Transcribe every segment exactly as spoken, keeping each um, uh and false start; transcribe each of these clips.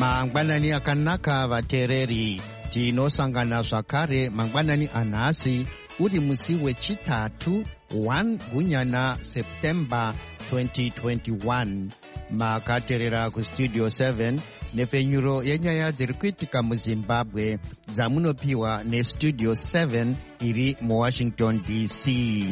Mangwanani akanaka vateereri, tinosangana zvakare mangwanani anhasi uri musi wechitatu first gunyana September twenty twenty-one. Makateerera kustudio seven nepfenyuro yenyaya dziri kuitika muZimbabwe dzamunopiwa nestudio seven iri muWashington D C.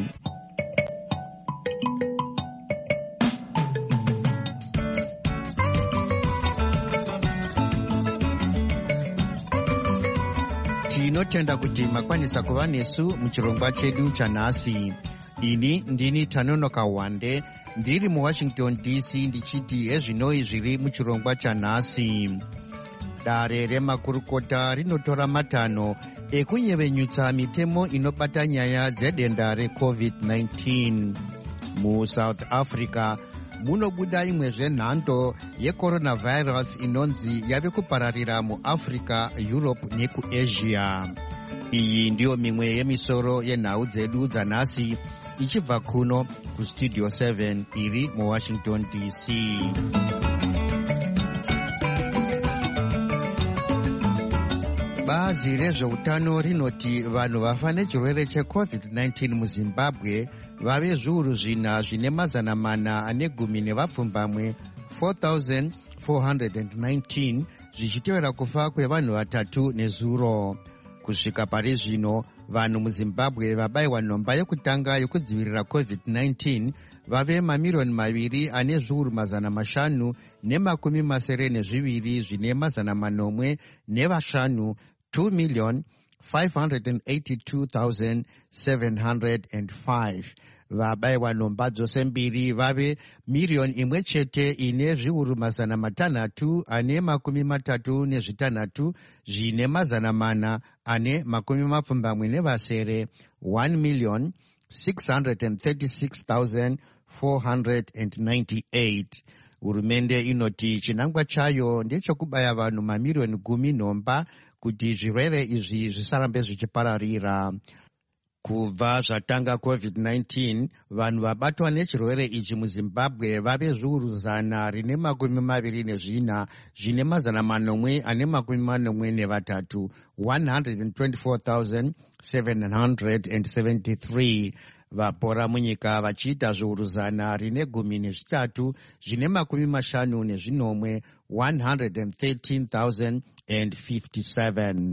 Tinotenda kuti makwanisa kuva nesu muchirongwa chedu chanhasi. Ini ndini Tanonoka Wande, ndiri muWashington D C ndichiti ezvinoi zviri muchirongwa chanhasi. Dare remakurukota rinotora matanho ekunyevenyutsa mitemo inobata nyaya dzedenda reCovid nineteen. MuSouth Africa munobuda imwezve nhando yecoronavirus inonzi yave kupararira muAfrica, Europe nekuAsia. Iyi ndiyo mimwe yemisoro yenhau dzedu dzanhasi ichibva kuno kustudio seven iri muWashington D C. Bazi rezveutano rinoti vanhu vafa nechirwere cheCovid nineteen muZimbabwe vave zviuru zvina zvine mazana mana ane gumi nevapfumbamwe four thousand four hundred nineteen, zvichitevera kufa kwevanhu vatatu nezuro. Kusvika pari zvino vanhu muZimbabwe vabayiwa nhomba yekutanga yokudzivirira COVID nineteen vave mamiriyoni maviri ane zviuru mazana mashanu nemakumi masere nezviviri zvine mazana manomwe nevashanu, two million five hundred eighty-two thousand seven hundred five. Vabayiwa nhomba dzose mbiri vave miriyoni imwe chete ine zviuru mazana matanhatu ane makumi matatu nezvitanhatu zvine mazana mana ane makumi mapfumbamwe nevasere, one million six hundred thirty-six thousand four hundred ninety-eight. Hurumende inoti chinangwa chayo ndechekubaya vanhu mamiriyoni gumi nhomba kuti zvirwere izvi zvisarambe zvichipararira. Kubva zvatanga COVID nineteen, vanhu vabatwa nechirwere ichi muZimbabwe vave zviuru zana rine makumi maviri nezvina zvine mazana manomwe ane makumi manomwe nevatatu, one hundred twenty-four thousand seven hundred seventy-three. Vapora munyika vachiita zviuru zana rine gumi nezvitatu zvine makumi mashanu nezvinomwe, one hundred thirteen thousand fifty-seven.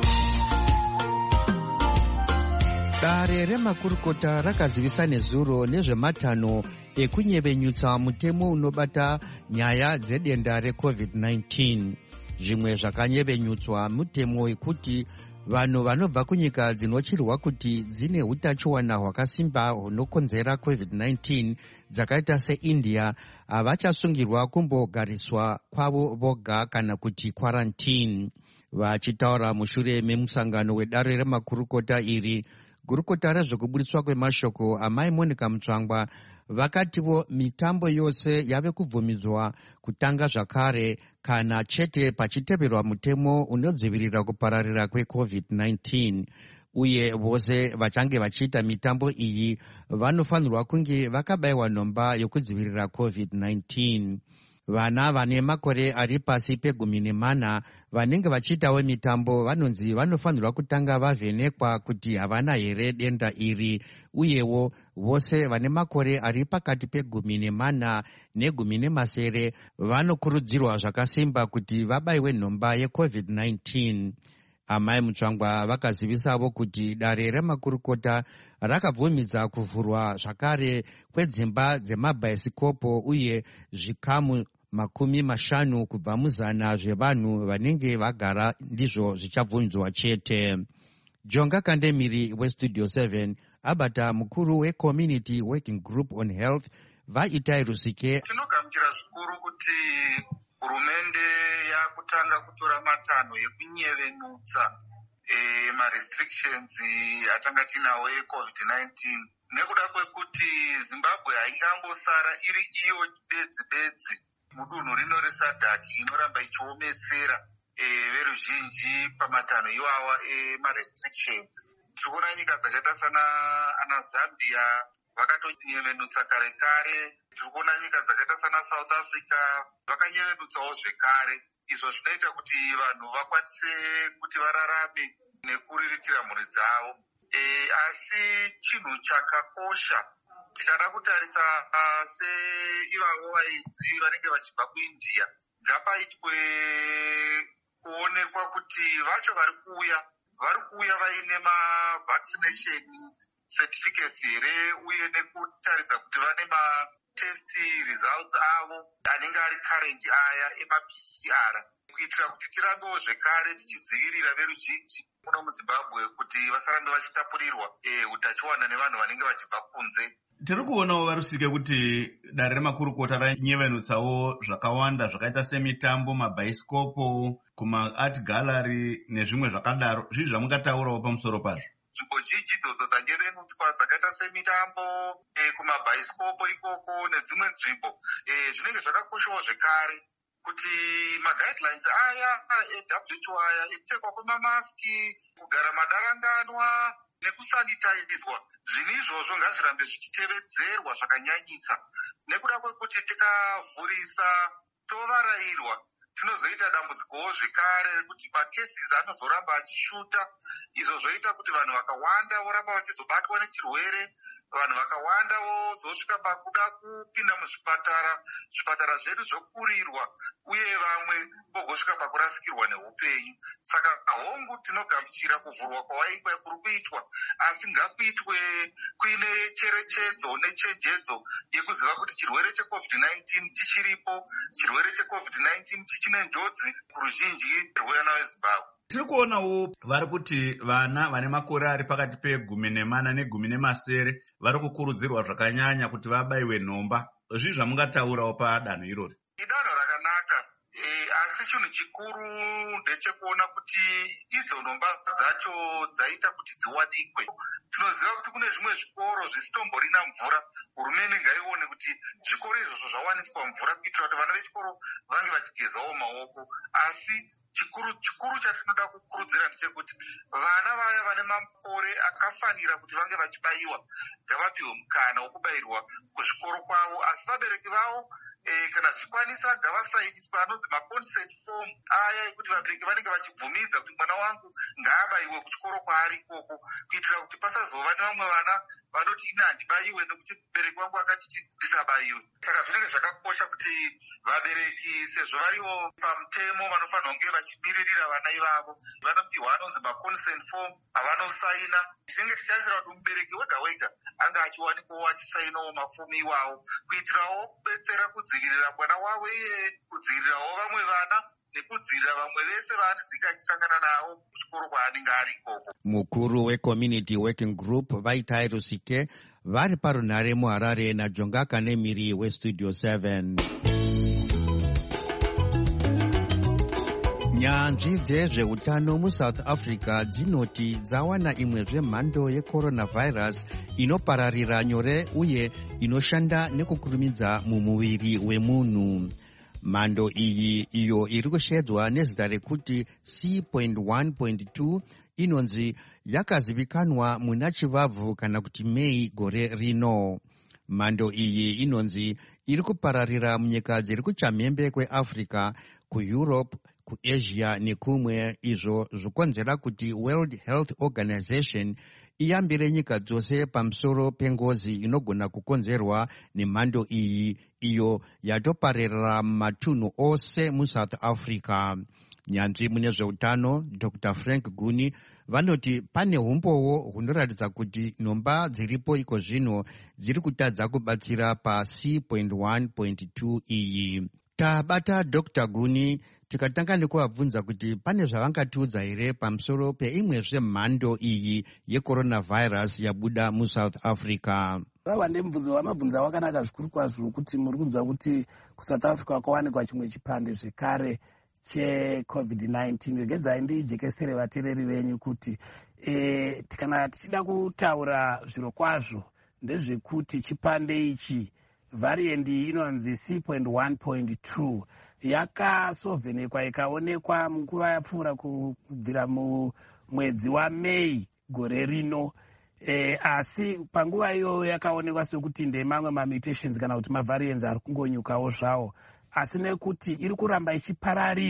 Dare remakurukota rakazivisa nezuro nezvematanho ekunyevenyutsa mutemo unobata nyaya dzedenda reCovid nineteen. Zvimwe zvakanyevenyutswa mutemo wekuti vanhu vanobva kunyika dzinochirwa kuti dzine utachiwana hwakasimba hunokonzera COVID nineteen dzakaita seIndia havachasungirwa kumbogariswa kwavo voga kana kuti quarantine. Vachitaura mushure memusangano wedare remakurukota iri, gurukota rezvekubudiswa kwemashoko amai Monica Mutsvangwa vakativo mitambo yose yave kubvumidzwa kutanga zvakare kana chete pachiteverwa mutemo unodzivirira kupararira kweCovid nineteen. Uye vose vachange vachiita mitambo iyi vanofanirwa kunge vakabayiwa nhomba yokudzivirira COVID nineteen. Vana vane makore ari pasi pegumi nemana vanenge vachiitawo mitambo vanonzi vanofanirwa kutanga vavhenekwa kuti havana here denda iri, uyewo vose vane makore ari pakati pegumi nemana negumi nemasere vanokurudzirwa zvakasimba kuti vabayiwe nhomba yeCovid nineteen. Amai Mutsvangwa vakazivisavo kuti dare remakurukota rakabvumidza kuvhurwa zvakare kwedzimba dzemabhaisikopo uye zvikamu makumi mashanu kubva muzana zvevanhu vanenge vagara ndizvo zvichabvunzwa chete. Jonga Kandemiri westudio seven abata mukuru weCommunity Working Group on Health Vaitai Rusike. Tinogamuchira zvikuru kuti hurumende yakutanga kutora matanho ekunyevenutsa e, ma-restrictions atanga tinawo eCovid nineteen nekuda kwekuti Zimbabwe haingambosara iri iyo bedzi bedzi mudunhu rino resadhaki inoramba ichiomesera e, veruzhinji pamatanho iwawa ema-restrictions. Tikuona nyika dzakaita sana ana Zambia vakatonyevenutsa kare kare. Tikuona nyika dzakaita sana South Africa vakanyevenutsawo zvekare. izvo zvinoita kuti vanhu vakwanise kuti vararame nekuriritira mhuri dzavo. E, asi chinhu chakakosha tikada kutarisa seivavo vaidzi vanenge vachibva kuindia, ngapaitwe kuonekwa kuti vacho vari kuuya vari kuuya vaine mavaccination certificates here, uye nekutaridza kuti vane matest results avo anenge ari current aya ema-P C R, kuitira kuti tirambewo zvekare tichidzivirira veruzhinji muno muZimbabwe kuti vasarambe vachitapurirwa utachiwana nevanhu vanenge vachibva kunze. Tiri kuonawo varusike kuti dare remakurukota ranyevenutsawo zvakawanda zvakaita semitambo, mabhaisikopo, kuma-art gallery nezvimwe zvakadaro. Zvizvi zvamungataurawo pamusoro pazvo? Nzvimbo zhinji idzodzo dzanyevenutswa dzakaita semitambo, e, kumabhaisikopo ikoko nedzimwe nzvimbo e, zvinenge zvakakoshawo zvekare kuti maguidelines aya e-W H O aya ekupfekwa kwemamaski, kugara madaranganwa nekusanitizwa, zvinhu izvozvo ngazvirambe zvichitevedzerwa zvakanyanyisa, nekuda kwekuti tikavhurisa tovarayirwa tinozoita dambudzikowo zvekare rekuti macases anozoramba achishuta, izvo zvoita kuti vanhu vakawanda voramba vachizobatwa nechirwere, vanhu vakawanda vozosvika pakuda kupinda muzvipatara, zvipatara zvedu zvokurirwa, uye vamwe vogosvika pakurasikirwa neupenyu. Saka hongu tinogamuchira kuvhurwa kwawaitwa kuri kuitwa, asi ngakuitwe kuine cherechedzo nechenjedzo yekuziva kuti chirwere checovid nineteen chichiripo, chirwere checovid nineteen chichine njodzi kuruzhinji rwevana veZimbabwe. Tiri kuonawo vari kuti vana vane makore ari pakati pegumi nemana negumi nemasere vari kukurudzirwa zvakanyanya kuti vabaiwe nhomba. Zvizvi zvamungataurawo padanho irori? Idanho rakanaka, e, asi chinhu chikuru ndechekuona kuti idzo nhomba dzacho dzaita kuti dziwanikwe. Tinoziva kuti kune zvimwe zvikoro zvisitomborina mvura. Hurumende ngaione kuti zvikoro izvozvo zvawaniswa mvura kuitira kuti vana vechikoro vange vachigezawo maoko. Asi chikuru chikuru chatinoda kukurudzira ndechekuti vana vaya vane makore akafanira kuti vange vachibayiwa ngavapiwe mukana wokubayirwa kuzvikoro kwavo, asi vabereki vavo e, kana zvikwanisa ngavasainiswa anonzi maconsent form aya ekuti vabereki vanenge vachibvumidza kuti mwana wangu ngaabayiwe kuchikoro kwaari ikoko, kuitira kuti pasazova nevamwe vana vanoti ina handibayiwe nekuti mubereki wangu akati ndisabayiwe. Saka zvinenge zvakakosha kuti vabereki sezvo variwo pamutemo vanofanira kunge vachimiririra vana ivavo, vanopiwa anonzi maconsent form avanosaina. Tinenge tichitarisira kuti mubereki wega wega anga achiwanikwawo achisainawo mafomu iwawo, kuitirawo kubetsera kudzivirira mwana wavo iye, kudzivirirawo vamwe vana nekudzivirira vamwe vese vaanenge achisangana navo kuchikoro kwaanenge ari ikoko. Mukuru weCommunity Working Group Vaitai Rusike vari parunhare muHarare naJonga Kanemiri weStudio seven. Nyanzvi dzezveutano muSouth Africa dzinoti dzawana imwe zvemhando yecoronavirus inopararira nyore uye inoshanda nekukurumidza mumuviri wemunhu. Mhando iyi iyo iri kushedzwa nezita rekuti C one two inonzi yakazivikanwa muna Chivabvu kana kuti Mei gore rino. Mhando iyi inonzi iri kupararira munyika dziri kuchamhembe kweAfrica, kuEurope, kuAsia nekumwe, izvo zvokonzera kuti World Health Organization iyambire nyika dzose pamusoro pengozi inogona kukonzerwa nemhando iyi iyo yatopararira matunhu ose muSouth Africa. Nyanzvi mune zveutano Doctor Frank Guni vanoti pane umbowo hunoratidza kuti nhomba dziripo iko zvino dziri kutadza kubatsira pa C one two iyi. Tabata Doctor Guni tikatanga nekuvabvunza kuti pane zvavangatiudza here pamusoro peimwe zvemhando iyi yecoronavirus yabuda muSouth Africa. Vava nemubvunzo vamabvunza wakanaka zvikuru kwazvo kuti muri kunzwa kuti kuSouth Africa kwakawanikwa chimwe chipande zvekare checovid nineteen. Regedzai ndijekesere vateereri venyu kuti e, kana tichida kutaura zviro kwazvo ndezvekuti chipande ichi variant inonzi C one two yakasovhenekwa ikaonekwa munguva yapfuura kubvira mumwedzi waMei gore rino. E, asi panguva iyoyo yakaonekwa sekuti ndemamwe mamutations kana kuti mavariants ari kungonyukawo zvawo, asi nekuti iri kuramba ichipararira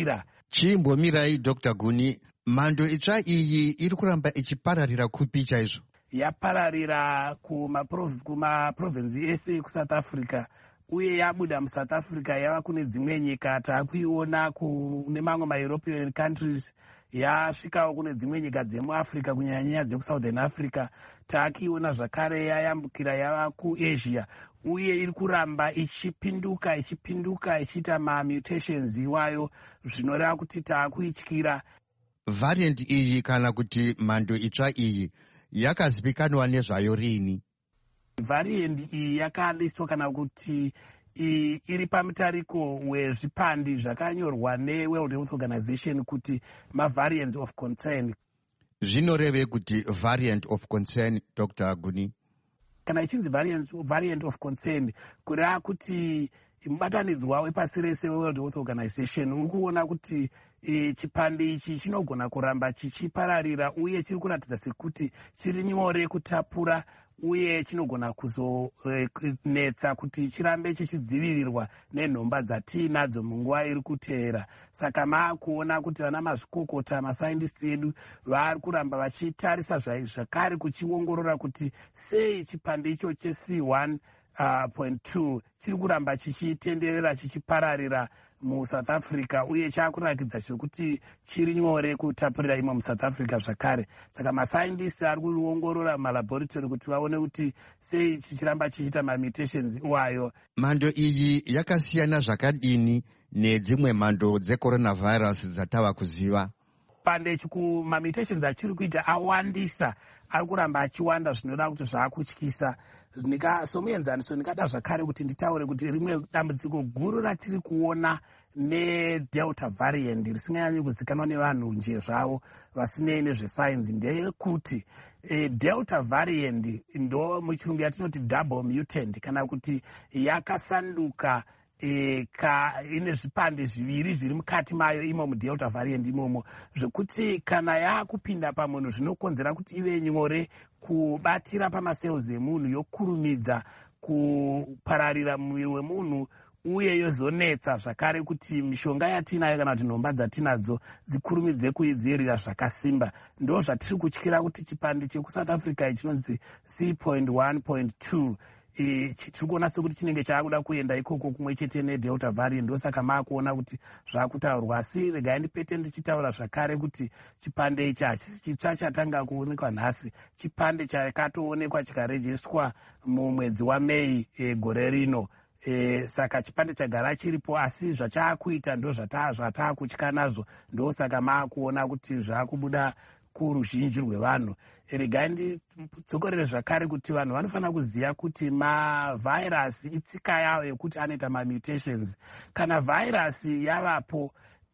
Chimbomirai Doctor Guni, mhando itsva iyi iri kuramba ichipararira kupi chaizvo? Yapararira kumaprovinsi ese kuSouth Africa, uye yabuda muSouth Africa yava kune dzimwe nyika taakuiona kune mamwe maEuropean countries, yasvikawo kune dzimwe nyika dzemuAfrica kunyanyanya dzekusouthern Africa, taakiona zvakare yayambukira yava kuAsia, uye iri kuramba ichipinduka ichipinduka ichiita mamutations iwayo, zvinoreva kuti taakuityira. Variant iyi kana kuti mhando itsva iyi yakazivikanwa nezvayo rini? Variant iyi yakaliswa kana kuti iri pamutariko wezvipandi zvakanyorwa neWorld Health Organization kuti mavariants of concern. Zvinoreve kuti variant of concern, Doctor Guni? Kana ichinzi variant, variant of concern, kureva kuti mubatanidzwa wepasi rese weWorld Health Organization uri kuona kuti e, chipande ichi chinogona kuramba chichipararira, uye chiri kuratidza sekuti chiri nyore kutapura, uye chinogona kuzonetsa e, kuti chirambe chichidzivirirwa nenhomba dzatiinadzo munguva iri kuteera. Saka maakuona kuti vana mazvikokota masaindisi edu vari kuramba vachitarisa zvakare kuchiongorora kuti sei chipande icho che-C one point two chiri kuramba chichitenderera chichipararira muSouth Africa, uye chaakurakidza kuti chiri nyore kutapurira imo muSouth Africa zvakare. Saka masaindisi ari kuongorora malaboratory kuti vaone kuti sei chichiramba chichiita mamutations iwayo. Mhando iyi yakasiyana zvakadini nedzimwe mhando dzecoronavirus dzatava kuziva? Pande chiku mamutations achiri kuita awandisa, ari kuramba achiwanda, zvinoda kuti zvaakutyisa. Nika somuenzaniso ndikada zvakare kuti nditaure kuti rimwe dambudziko guru ratiri kuona neDelta variant risinganyanyi kuzikanwa nevanhu nje zvavo vasinei nezvesainzi ndeyekuti e, Delta variant ndo muchirungu yatinoti double mutant, kana kuti yakasanduka E, ka ine zvipande zviviri zviri mukati mayo imo muDelta variant imomo, zvekuti kana yaakupinda pamunhu zvinokonzera kuti ive nyore kubatira pamacells emunhu, yokurumidza kupararira muviri wemunhu, uye yozonetsa zvakare kuti mishonga yatinayo kana kuti nhomba dzatinadzo dzikurumidze kuidzirira zvakasimba. Ndo zvatiri kutyira kuti chipande chekuSouth Africa chinonzi C one point two E, tiri kuona sekuti chinenge chaakuda kuenda ikoko kumwe chete neDelta variant. Ndosaka maakuona kuti zvakutaurwa, asi regai ndipete ndichitaura zvakare kuti chipande ichi hachisi chitsva chatanga kuonekwa nhasi. Chipande chakatoonekwa chikarejeswa mumwedzi waMei e, gore rino. E, saka chipande chagara chiripo, asi zvachaakuita ndo zvataakutya nazvo. Ndosaka maakuona kuti zvaakubuda kuruzhinji rwevanhu. Regai ndidzokorere zvakare kuti vanhu vanofanira kuziva kuti mavhairasi itsika yavo yekuti anoita mamutations. Kana vhairasi yavapo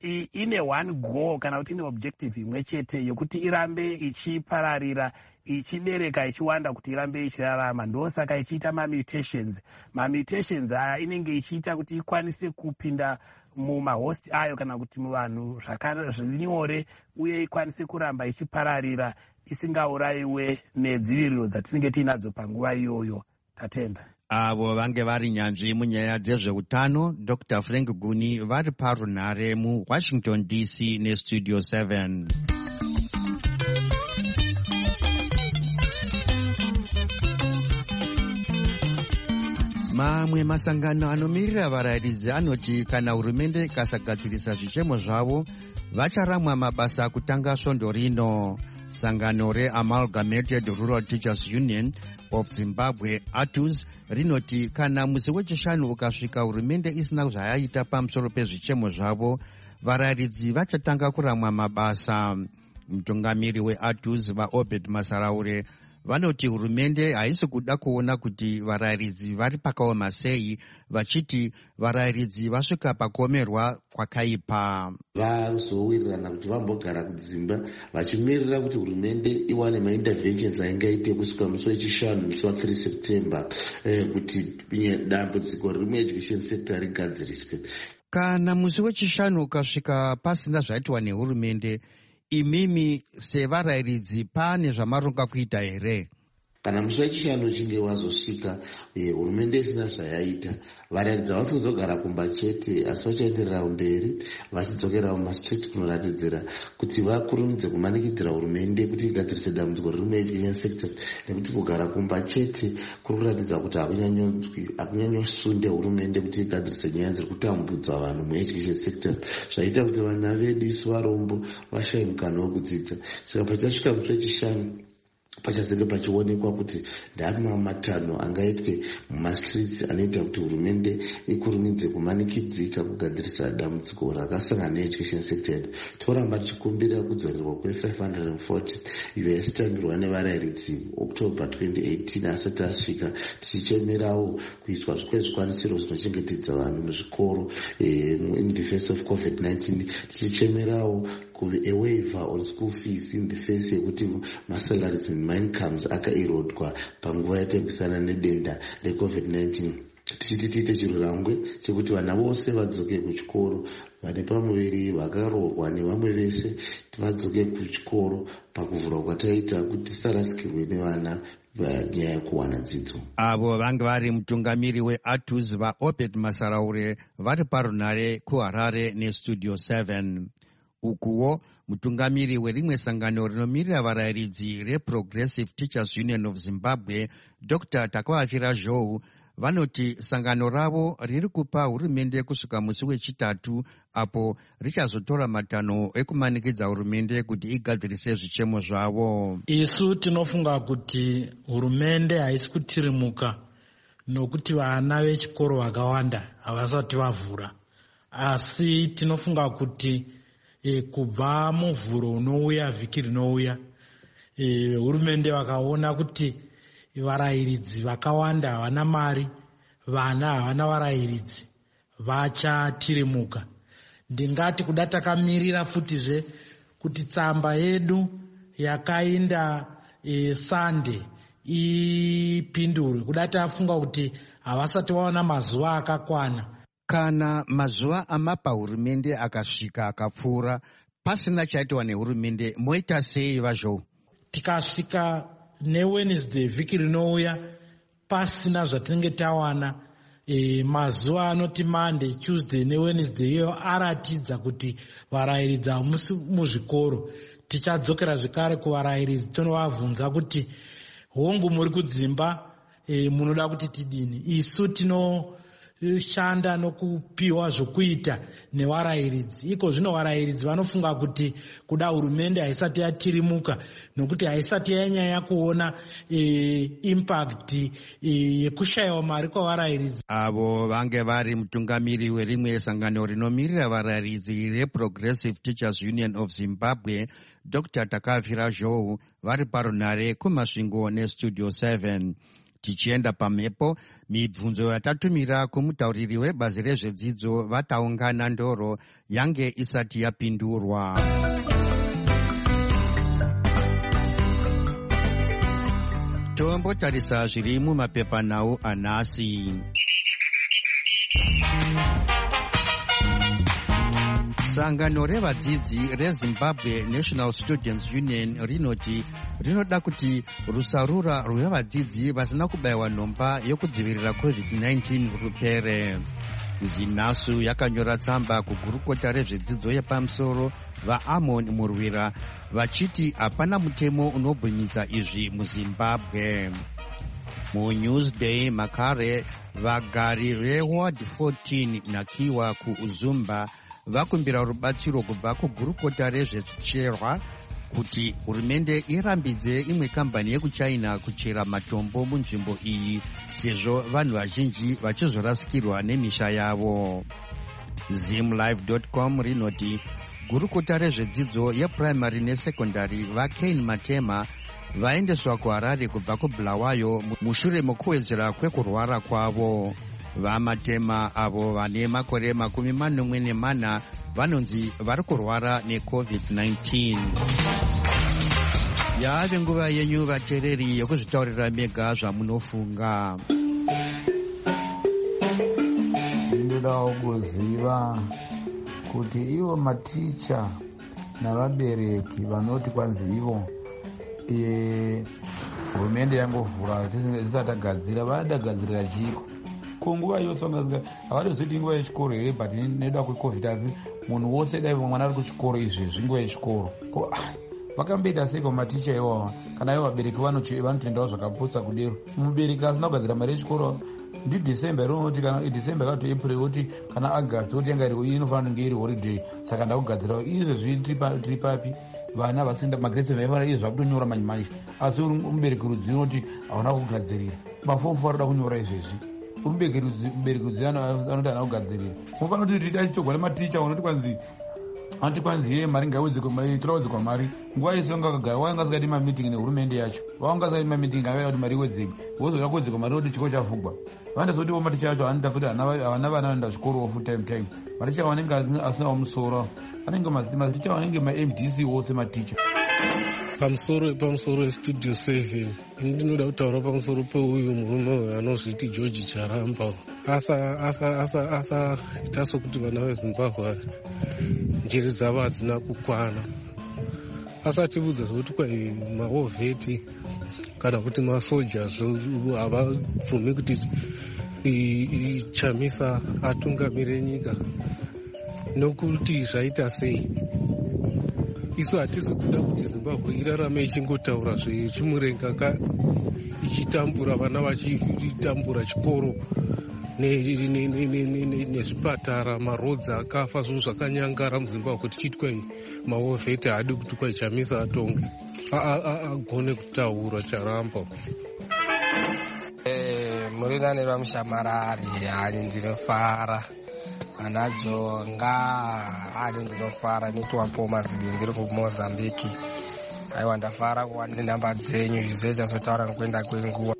ine one goal kana kuti ine objective imwe chete yokuti irambe ichipararira, ichibereka, ichiwanda, kuti irambe ichirarama. Ndosaka ichiita mamutations. Mamutations aya inenge ichiita kuti ikwanise kupinda mumahost ayo kana kuti muvanhu zviri nyore, uye ikwanise kuramba ichipararira isingaurayiwe nedziviriro dzatinenge tiinadzo panguva iyoyo. Tatenda. Avo vange vari nyanzvi munyaya dzezveutano, Doctor Frank Guni vari parunhare muWashington D C neStudio seven. Mamwe masangano anomirira varayiridzi anoti kana hurumende ikasagadzirisa zvichemo zvavo vacharamwa mabasa kutanga svondo rino. Sangano reAmalgamated Rural Teachers Union of Zimbabwe, A T U Z, rinoti kana musi wechishanu ukasvika hurumende isina zvayaita pamusoro pezvichemo zvavo, varayiridzi vachatanga kuramwa mabasa. Mutungamiri weA T U Z vaObed Masaraure vanoti hurumende haisi kuda kuona kuti varayiridzi vari pakaoma sei, vachiti varayiridzi vasvika pakuomerwa kwakaipa. Vazowirirana kuti vambogara kudzimba vachimirira kuti hurumende iwane mainterventions aingaite kusvika musi wechishanu musi wa3 September eh, kuti dambudziko rimwe education sector rigadziriswe. Kana musi wechishanu ukasvika pasina zvaitwa nehurumende, imimi sevarayiridzi pane zvamaronga kuita here? Kana musi wechishanu uchinge wazosvika, hurumende isina zvayaita, varairidzi havasi kuzogara kumba chete, asi vachaenderera mberi vachidzokera mumastreet kunoratidzira kuti vakurumidze kumanikidzira hurumende kuti igadzirise dambudziko riri mueducation sector, nekuti kugara kumba chete kuri kuratidza kuti hakunyanyosunde hurumende kuti igadzirise nyaya dziri kutambudza vanhu mueducation sector, zvaita kuti vana vedu isu varombo vashaye mukana wekudzidza. Saka pachasvika musi wechishanu pachazenge pachionekwa kuti ndama matanho angaitwe mumastreets anoita kuti hurumende ikurumidze kumanikidzika kugadzirisa dambudziko rakasangana needucation sector. Toramba tichikumbira kudzorerwa kwe-five hundred forty iyo yaisitambirwa nevarairidzi October twenty eighteen asati asvika, tichichemerawo kuiswa kwezvikwanisiro zvinochengetedza vanhu muzvikoro in the face of covid nineteen, tichichemerawo a waiver on school fees in the face yekuti masalaries and incomes akaerodwa panguva yapembisana nedenda recovid nineteen. Tichiti tiite chirurangwe chekuti vana vose vadzoke kuchikoro, vane pamuviri, vakaroorwa nevamwe vese vadzoke kuchikoro pakuvhurwa kwataita kuti tisarasikirwe nevana nyaya yekuwana dzidzo. Avo vange vari mutungamiri weATUS vaObed Masaraure vari parunare kuHarare neStudio seven. Ukuwo mutungamiri werimwe sangano rinomirira varairidzi reProgressive Teachers Union of Zimbabwe, Doctor Takavafira Zhou, vanoti sangano ravo riri kupa hurumende kusvika musi wechitatu apo richazotora matanho ekumanikidza hurumende kuti igadzirise zvichemo zvavo. Isu tinofunga kuti hurumende haisi kutirimuka nokuti vana vechikoro vakawanda havasati vavhura, asi tinofunga kuti E, kubva muvhuro unouya vhiki rinouya, e, hurumende vakaona kuti varairidzi vakawanda havana mari, vana havana varairidzi, vachatirimuka. Ndingati kuda takamirira futizve kuti tsamba yedu yakainda e, Sunday ipindurwe, kuda tafunga kuti havasati vaona mazuva akakwana. Kana mazuva amapa hurumende akasvika akapfuura pasina chaitwa nehurumende, moita sei vazvo? Tikasvika neWednesday vhiki rinouya pasina zvatinenge tawana, e, mazuva anoti Monday, Tuesday neWednesday iyo aratidza kuti varairidzi hamusi muzvikoro. Tichadzokera zvekare kuvarairidzi tonovabvunza kuti hongu muri kudzimba, e, munoda kuti tidini? Isu tino shanda nokupiwa zvokuita nevarairidzi. Iko zvino varairidzi vanofunga kuti kuda hurumende haisati yatirimuka nokuti haisati yanyanya kuona e, impact e, yekushayiwa mari kwavarairidzi. Avo vange vari mutungamiri werimwe sangano rinomirira varairidzi reProgressive Teachers Union of Zimbabwe, Doctor Takavafira Zhou, vari parunare kumasvingo neStudio seven. Tichienda pamhepo, mibvunzo yatatumira kumutauriri webazi rezvedzidzo vataungana ndoro yange isati yapindurwa. Tombotarisa zviri mumapepanhau anhasi. Sangano revadzidzi reZimbabwe National Students Union rinoti rinoda kuti rusarura rwevadzidzi vasina kubayiwa nhomba yokudzivirira covid nineteen rupere. Zinasu yakanyora tsamba kugurukota rezvedzidzo yepamusoro vaAmon Murwira vachiti hapana mutemo unobvumidza izvi muZimbabwe. MuNewsday Makare, vagari veWard fourteen Nakiwa kuUzumba vakumbira rubatsiro kubva kugurukota rezvecherwa kuti hurumende irambidze imwe kambani yekuchina kuchera matombo munzvimbo iyi sezvo vanhu vazhinji vachizorasikirwa nemisha yavo. Zimlive dot com rinoti gurukota rezvedzidzo yeprimary nesekondari vaKane Matema vaendeswa kuHarare kubva kuBulawayo mushure mokuwedzera kwekurwara kwavo. VaMatema avo vane makore makumi manomwe nemana vanonzi vari kurwara necovid nineteen. Yave nguva yenyu vateereri yokuzvitaurira mega zvamunofunga. Ndinodawo kuziva kuti ivo maticha navabereki vanoti kwanzi ivo e, hurumende yangovhura zvisati agadzira vadagadzirira chiko kunguva yose havatozoiti nguva yechikoro here but neda kwecovid asi munhu wose dai mwana ari kuchikoro izvezvi nguva yechikoro vakamboita seiko maticha iwawa kana ivo vabereki vanotendawo zvakaputsa kudero mubereki asina kugadzira mari yechikoro ndidecember rinoti kana idecember kana kuti april oti kana august oti yanga iri inofanira kunge iri holiday saka ndakugadzira izvezvi tiri papi vana vasinda magrade vaifana izvi zvakutonyora manje asi mubereki rudzivi unoti hauna kugadzirira mafofu arikuda kunyora izvezvi mubereki rudzivi anoti haana kugadzirira mufanira kuti tiita chitogwa nematicha unoti kwanzi anti kwanzi ye mari ngatiraudzikwa mari nguva yese ungakagara wanga sikati mameeting nehurumende yacho wanga sikati mameeting angaya kuti mari iwedzeke wozoda kuwedzekwa mari kuti chiko chafugwa vandazotiwo maticha yacho anoita futi havana vana vanoenda zvikoro full time time maticha vanenge asinawo musoro anenge maticha vanenge ma-M D C wose maticha pamusoro pamusoro westudio seven ndinoda kutaura pamusoro peuyu murume uyu anozviti George Charamba asaita sokuti vana vezimbabwe njere dzavo hadzina kukwana asatibudza zvokuti kwai maovheti kana kuti masojas havabvumi kuti Chamisa atungamire nyika nokuti zvaita sei isu hatisi kuda kuti Zimbabwe irarame ichingotaura zvechimurenga ichitambura vana vachitambura chikoro nezvipatara marodzi akafa zvinhu zvakanyangara muZimbabwe tichitwai maovheti haadi kuti kwai Chamisa atonge agone kutaura Charamba. Murinani rwamushamarari hani ndinofara ana Jonga hani ndinofara nitwapo mazidi ndiri kuMozambique aiwa ndafara kuwa nenhamba dzenyu zvize chazotaura nekuenda kwenguva.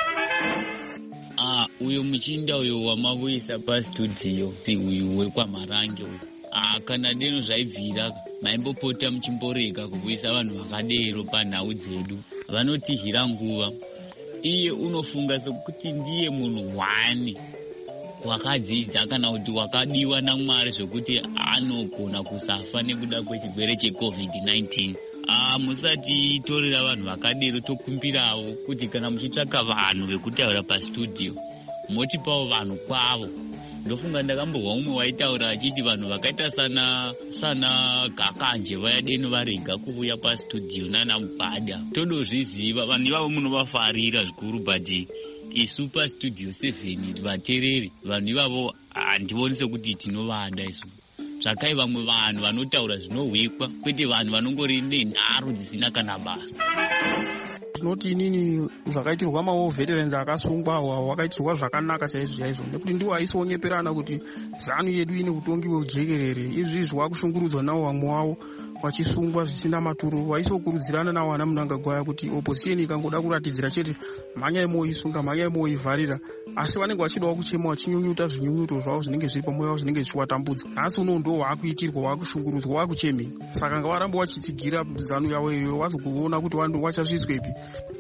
Ah, uyo muchinda uyo wamavuyisa pastudio si uyu wekwamarange uyu ah, kana deno zvaibvira maimbopota muchimborega kuvuyisa vanhu vakadero panhau dzedu vanotihira nguva. Iye unofunga sokuti ndiye munhu wani wakadzidza kana kuti wakadiwa naMwari zvokuti anogona kusafa nekuda kwechirwere checovid nineteen. Ah, musati torera vanhu vakadero tokumbirawo kuti kana muchitsvaka vanhu vekutaura pastudio motipawo vanhu kwavo. Ndofunga ndakambozwa umwe waitaura achiti vanhu vakaita sana sana Gakanje vaya deno varega kuuya pastudio nana Mubhadha todozviziva vanhu ivavo munovafarira zvikuru but isu pastudio seven vatereri vanhu ivavo handivoni sekuti tinovada isu zvakai vamwe vanhu vanotaura zvinohwikwa kwete vanhu vanongori nenharo dzisina kana basa. Tinoti inini zvakaitirwa maveterans akasungwa awa wakaitirwa zvakanaka chaizvo chaizvo nekuti ndiwo aisonyeperana kuti zanu yedu ine utongi hwejekerere izvi zvakushungurudzwa nawo vamwe wavo vachisungwa zvisina maturo vaisokurudzirana nawo ana Mnangagwa kuti opposition ikangoda kuratidzira chete mhanyai moisunga mhanyai moivharira asi vanenge vachidawo kuchema vachinyunyuta zvinyunyuto zvavo zvinenge zviri pamoyo wavo zvinenge zvichivatambudza. Nhasi unowu ndo waakuitirwa waakushungurudzwa waakuchemei saka ngavaramba vachitsigira zanu yavo iyoyo vazokuona kuti wachazviswepi.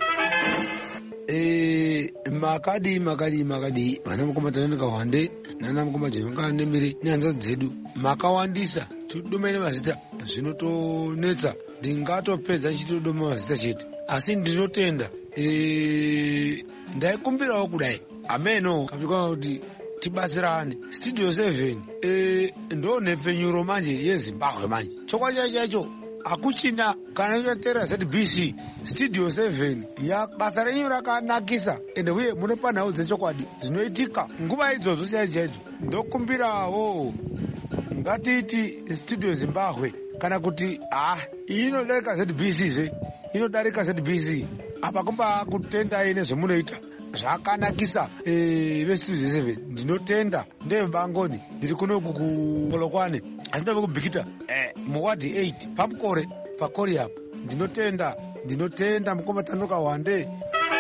Eh, makadi makadi makadi vana mukomatanendeka wande nana mukomatanendeka nemiri nyanza dzedu makawandisa tudumene mazita zvinotonetsa ndingatopedza chitodoma mazita chete asi ndinotenda eh ndaikumbirawo kudai ameno kapikwa kuti tibasirane studio seven eh ndo nepfenyuro manje yeZimbabwe manje chokwa chacho akuchina kana chotera Z B C studio seven ya basa renyu rakanakisa ende uye munopa nhau dzechokwadi zvinoitika nguva idzodzo chaidzo ndokumbirawo ngatiti studio Zimbabwe kana kuti ah inodarika Z B C ze inodarika Z B C apa kumba kutenda ine zvemunoita zvakanakisa eh vestudio seven ndinotenda ndevebangoni ndiri kuno kukolokwane asi ndave kubhikita eh muwadi eight pamukore pakori apo ndinotenda ndinotenda mukomatanoka wande.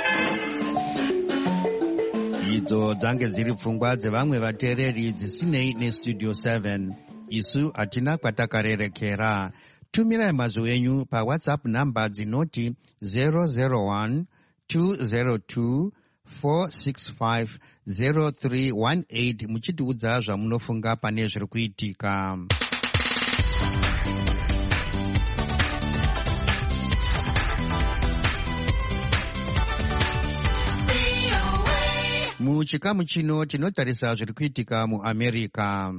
Idzo dzange dziri pfungwa dzevamwe vatereri dzisinei nestudio seven. Isu hatina kwatakarerekera. Tumirai mazwi enyu paWhatsApp namba dzinoti zero zero one two zero two four six five zero three one eight muchitiudza zvamunofunga pane zviri kuitika. muchikamu chino tinotarisa zviri kuitika muamerica.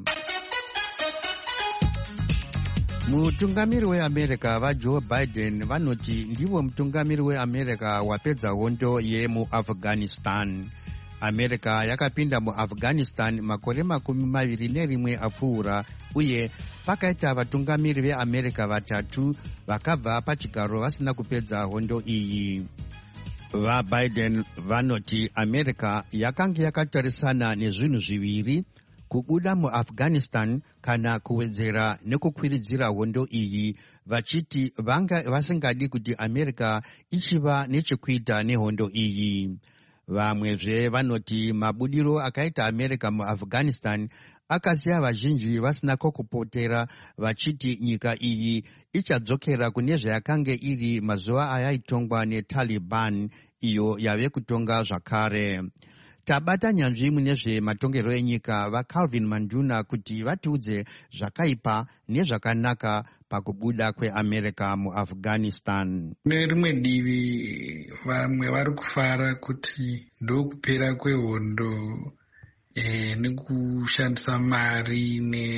Mutungamiri weAmerica vaJoe Biden vanoti ndivo mutungamiri weAmerica wapedza hondo yemuAfghanistan. America yakapinda muAfghanistan makore makumi maviri nerimwe apfuura, uye pakaita vatungamiri veAmerica vatatu vakabva pachigaro vasina kupedza hondo iyi. VaBiden vanoti America yakanga yakatarisana nezvinhu zviviri: kubuda muAfghanistan kana kuwedzera nekukwiridzira hondo iyi, vachiti vanga vasingadi kuti America ichiva nechekuita nehondo iyi. Vamwezve vanoti mabudiro akaita America muAfghanistan akasiya vazhinji vasina kokupotera, vachiti nyika iyi ichadzokera kune zvayakanga iri mazuva ayaitongwa neTaliban, iyo yave kutonga zvakare. Tabata nyanzvi mune zvematongero enyika vaCalvin Manduna kuti vatiudze zvakaipa nezvakanaka pakubuda kweAmerica muAfghanistan. Nerimwe divi vamwe vari kufara kuti ndokupera kwehondo e, nekushandisa mari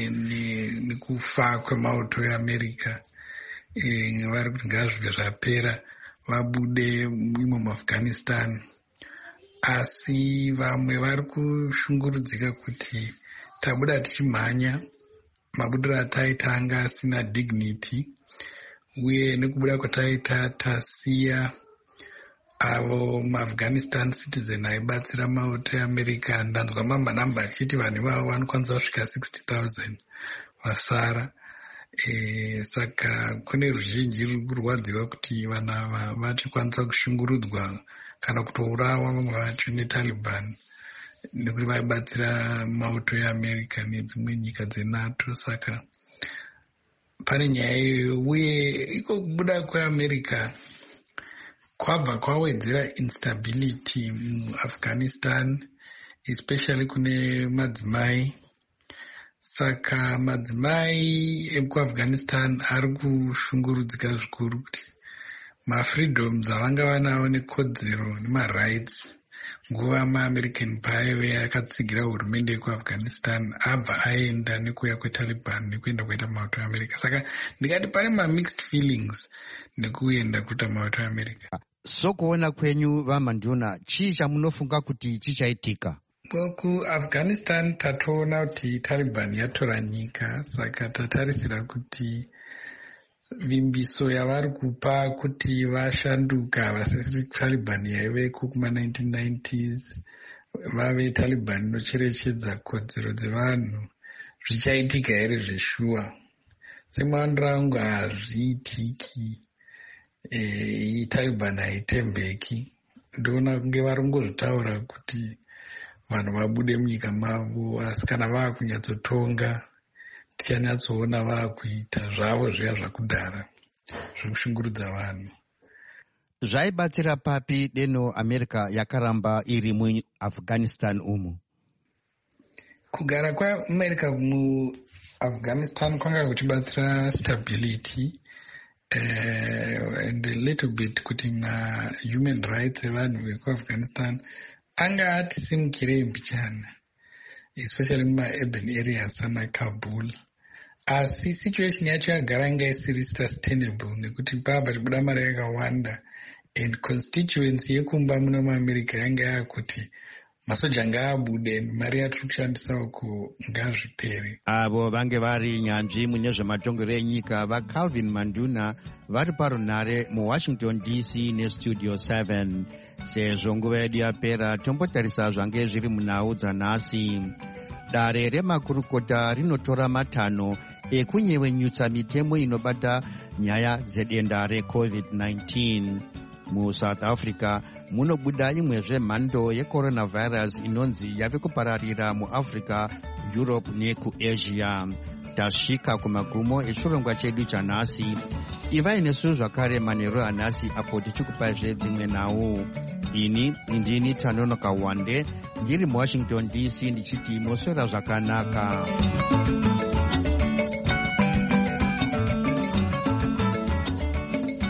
nekufa ne, kwemauto eAmerica. E, vari kuti ngazvive zvapera vabude imo muAfghanistan. Asi vamwe vari kushungurudzika kuti tabuda tichimhanya, mabudiro ataita anga asina dignity, uye nekubuda kwataita tasiya avo muAfghanistan citizen aibatsira mauto eAmerica. Ndanzwa mamba namba achiti vanhu ivavo vanokwanisa kusvika sixty thousand vasara. E, saka kune ruzhinji ruri kurwadziwa kuti vanhu ava vachikwanisa kushungurudzwa kana kutourawa vamwe vacho neTaliban nekuti vaibatsira mauto eAmerica nedzimwe nyika dzeNATO. Saka pane nyaya iyoyo, uye iko kubuda kweAmerica kwabva kwawedzera instability muAfghanistan, especially kune madzimai. Saka madzimai ekuAfghanistan ari kushungurudzika zvikuru kuti mafreedoms avanga vanawo nekodzero nemarights nguva maAmerican paive akatsigira hurumende yekuAfghanistan abva aenda nekuuya kweTaliban nekuenda kuita mauto eAmerica. Saka ndikati pane ma-mixed feelings nekuenda kuita mauto eAmerica. Sokuona kwenyu vaManduna, chii chamunofunga kuti chichaitika? KuAfghanistan tatoona kuti Taliban yatora nyika, saka tatarisira kuti vimbiso yavari kupa kuti vashanduka vasiri Taliban yaiveko kuma nineteen nineties vave Taliban inocherechedza kodzero dzevanhu, zvichaitika here zveshuwa? Semwando rangu hazviitiki. E, Taliban haitembeki. Ndoona kunge vari kungozvitaura kuti vanhu vabude munyika mavo, asi kana vava kunyatsotonga tichanyatsoona vaakuita zvavo zviya zvakudhara zviri kushungurudza vanhu. Zvaibatsira papi deno America yakaramba iri muAfghanistan umu? Kugara kwaAmerica muAfghanistan kwanga kuchibatsira stability uh, and a little bit kuti ma-human rights evanhu vekuAfghanistan anga ati simukirei mbichana, especially muma-urban areas sanaKabul. Asi situation yacho yagara anga isiri sustainable nekuti pabva chibuda mari yakawanda, and constituency yekumba muno muAmerica yanga yakuti masoja ngaabude, mari yatiri kushandisa uko ngazvipere. Avo vange vari nyanzvi mune zvematongero enyika vaCalvin Manduna vari parunhare muWashington D C nestudio seven. Sezvo nguva yedu yapera, tombotarisa zvange zviri munhau dzanhasi. Dare remakurukota rinotora matanho ekunyevenyutsa mitemo inobata nyaya dzedenda reCovid nineteen. MuSouth Africa munobuda imwezve mhando yecoronavirus inonzi yave kupararira muAfrica, Europe nekuAsia. Tasvika kumagumo echirongwa chedu chanhasi. Ivai nesu zvakare manheru anhasi apo tichikupai dzimwe nhau. Ini ndini Tanonoka Wande ndiri muWashington D C ndichiti moswera zvakanaka.